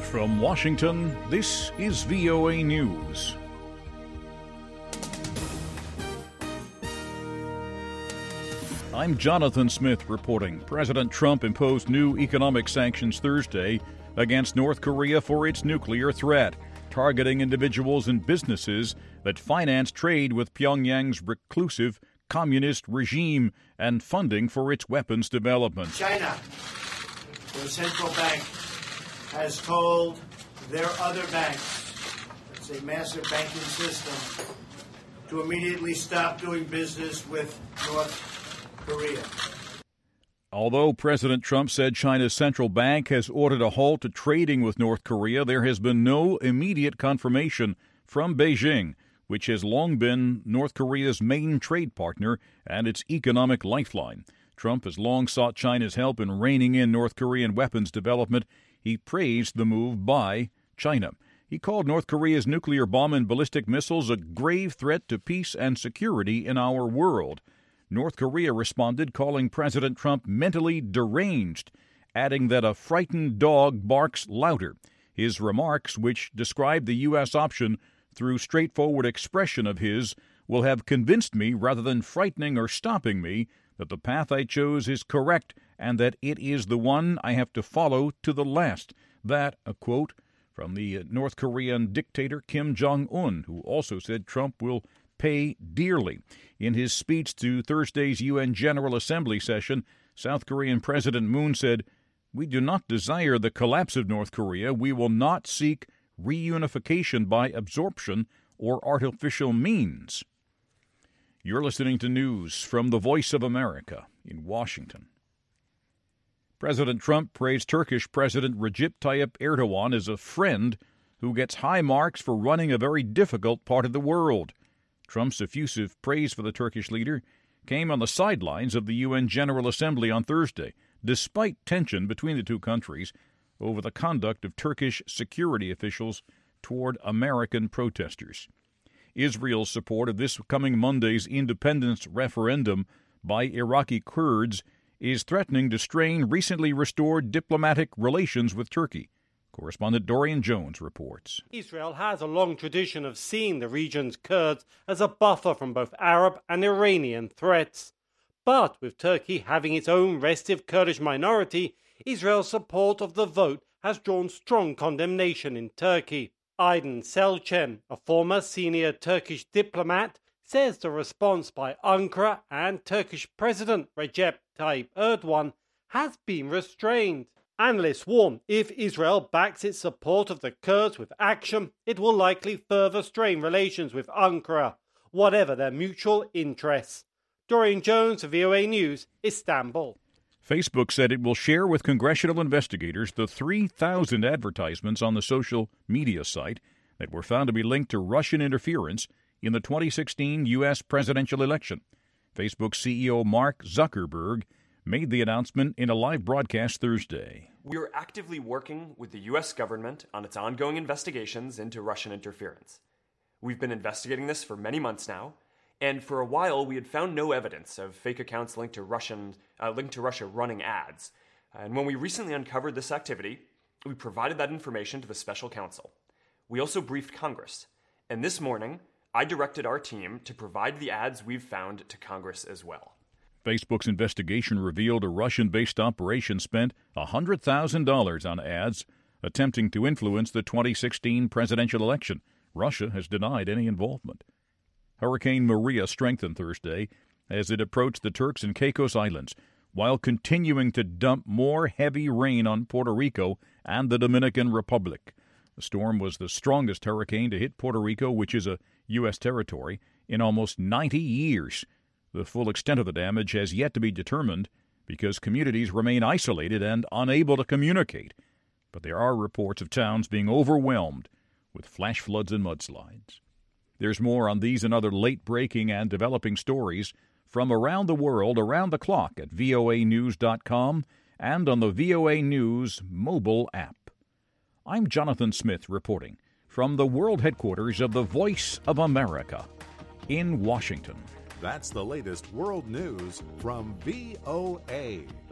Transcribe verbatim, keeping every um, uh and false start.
From Washington, this is V O A News. I'm Jonathan Smith reporting. President Trump imposed new economic sanctions Thursday against North Korea for its nuclear threat, targeting individuals and businesses that finance trade with Pyongyang's reclusive communist regime and funding for its weapons development. China, their central bank, has told their other banks, it's a massive banking system, to immediately stop doing business with North Korea. Although President Trump said China's central bank has ordered a halt to trading with North Korea, there has been no immediate confirmation from Beijing, which has long been North Korea's main trade partner and its economic lifeline. Trump has long sought China's help in reining in North Korean weapons development. He praised the move by China. He called North Korea's nuclear bomb and ballistic missiles a grave threat to peace and security in our world. North Korea responded, calling President Trump mentally deranged, adding that a frightened dog barks louder. His remarks, which described the U S option through straightforward expression of his, will have convinced me, rather than frightening or stopping me, that the path I chose is correct and that it is the one I have to follow to the last. That, a quote from the North Korean dictator Kim Jong-un, who also said Trump will pay dearly. In his speech to Thursday's U N General Assembly session, South Korean President Moon said, "We do not desire the collapse of North Korea. We will not seek reunification by absorption or artificial means." You're listening to news from the Voice of America in Washington. President Trump praised Turkish President Recep Tayyip Erdogan as a friend who gets high marks for running a very difficult part of the world. Trump's effusive praise for the Turkish leader came on the sidelines of the U N General Assembly on Thursday, despite tension between the two countries over the conduct of Turkish security officials toward American protesters. Israel's support of this coming Monday's independence referendum by Iraqi Kurds is threatening to strain recently restored diplomatic relations with Turkey. Correspondent Dorian Jones reports. Israel has a long tradition of seeing the region's Kurds as a buffer from both Arab and Iranian threats. But with Turkey having its own restive Kurdish minority, Israel's support of the vote has drawn strong condemnation in Turkey. Aydin Selcem, a former senior Turkish diplomat, says the response by Ankara and Turkish President Recep Tayyip Erdogan has been restrained. Analysts warn if Israel backs its support of the Kurds with action, it will likely further strain relations with Ankara, whatever their mutual interests. Dorian Jones, V O A News, Istanbul. Facebook said it will share with congressional investigators the three thousand advertisements on the social media site that were found to be linked to Russian interference in the twenty sixteen U S presidential election. Facebook C E O Mark Zuckerberg made the announcement in a live broadcast Thursday. We are actively working with the U S government on its ongoing investigations into Russian interference. We've been investigating this for many months now, and for a while we had found no evidence of fake accounts linked to Russian, uh, linked to Russia running ads. And when we recently uncovered this activity, we provided that information to the special counsel. We also briefed Congress, and this morning I directed our team to provide the ads we've found to Congress as well. Facebook's investigation revealed a Russian-based operation spent one hundred thousand dollars on ads attempting to influence the twenty sixteen presidential election. Russia has denied any involvement. Hurricane Maria strengthened Thursday as it approached the Turks and Caicos Islands, while continuing to dump more heavy rain on Puerto Rico and the Dominican Republic. The storm was the strongest hurricane to hit Puerto Rico, which is a U S territory, in almost ninety years. The full extent of the damage has yet to be determined because communities remain isolated and unable to communicate. But there are reports of towns being overwhelmed with flash floods and mudslides. There's more on these and other late-breaking and developing stories from around the world, around the clock at V O A news dot com and on the V O A News mobile app. I'm Jonathan Smith reporting from the world headquarters of the Voice of America in Washington. That's the latest world news from V O A.